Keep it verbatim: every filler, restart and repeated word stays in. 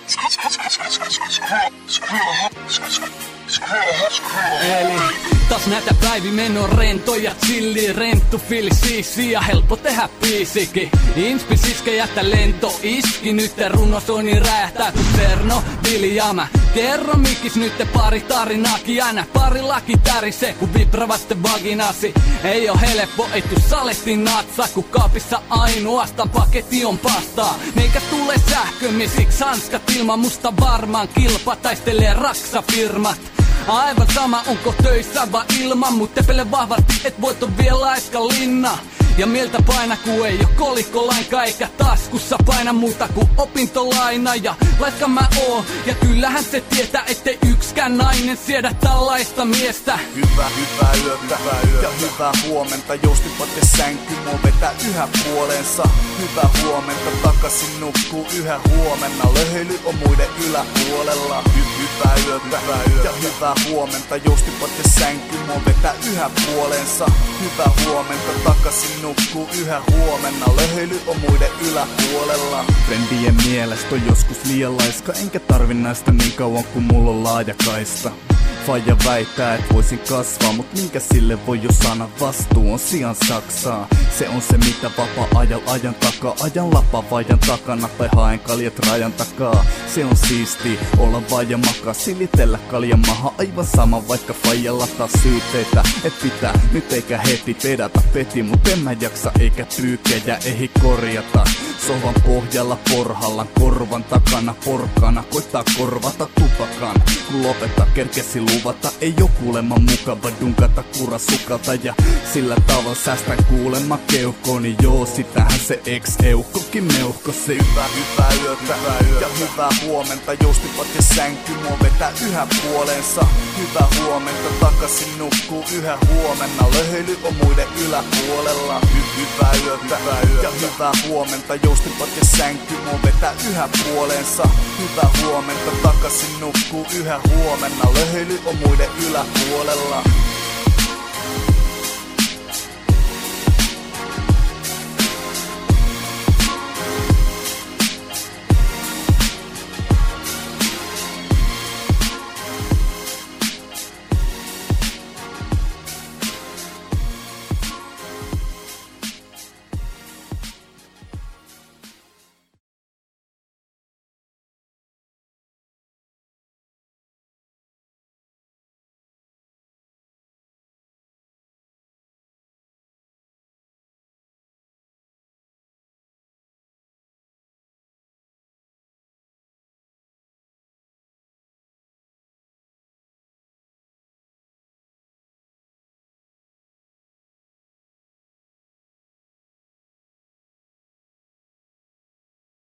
Eli taas näitä päivi meno rentoja, chilli, renttu, filisiisi ja helppo tehdä biisikin. Inspi siske jättä lento iski, nyt runosoini räjähtää kun Terno, Vili ja mä. Kerro mikis nyt pari tarinaakin, aina pari laki tärisee kun vibravaste vaginasi. Ei oo helppo, ei tuu saletti natsa, kun kaapissa ainoastaan paketti on pastaa. Meikä tule sähkömisiksi, hanskat ilman musta varmaan kilpa taistelee raksafirmat. Aivan sama onko töissä vai ilman, mut tepele vahvasti et voit on vielä laiska linna. Ja mieltä paina ku ei oo kolikko lainkaan eikä taskussa paina muuta ku opintolaina. Ja laiska mä oon ja kyllähän se tietää ettei ykskään nainen siedä tällaista miestä. Hyvä, hyvää yötä ja hyvää huomenta. Joustipat ja sänky mua vetää yhä puoleensa. Hyvää huomenta, takaisin nukkuu yhä huomenna. Löhöily on muiden yläpuolella. Hy- hyvää yötä ja hyvää huomenta. Joustipat ja sänky mua vetää yhä puoleensa. Hyvää huomenta, takaisin nukkuu yhä huomenna. Löhöily on muiden yläpuolella. Friendien mielestä on joskus liian laiska, enkä tarvi näistä niin kauan kun mulla on laajakaista. Faija väittää, et voisin kasvaa, mut minkä sille voi jo sana, vastuu on sian saksaa. Se on se mitä vapaa-ajal ajan takaa, ajan lapavajan takana tai haen kaljat rajan takaa. Se on siisti olla vaija makaa, silitellä kaljan maha, aivan sama vaikka faijalla taas syytteitä. Et pitää nyt eikä heti pedata peti, mut en mä jaksa eikä pyykkejä ehi korjata. Sohvan pohjalla porhallan korvan takana porkkana, koittaa korvata tupakan. Kun lopettaa kerkesi luvata, ei oo kuulemma mukava dunkata kurasukalta. Ja sillä tavalla säästän kuulemma keuhkoni, joo sitähän se ex-eukkokin meuhkosi. Hyvää, hyvää yötä ja hyvää huomenta. Joustipat ja sänky mua vetää yhä puoleensa. Hyvää huomenta, takaisin nukkuu yhä huomenna. Löhöily on muiden yläpuolella. Hy- hyvää yötä ja hyvää huomenta. Joustipat ja sänky mua vetää yhä puoleensa. Hyvää huomenta, takaisin nukkuu yhä huomenna. Löhöily on muiden yläpuolella.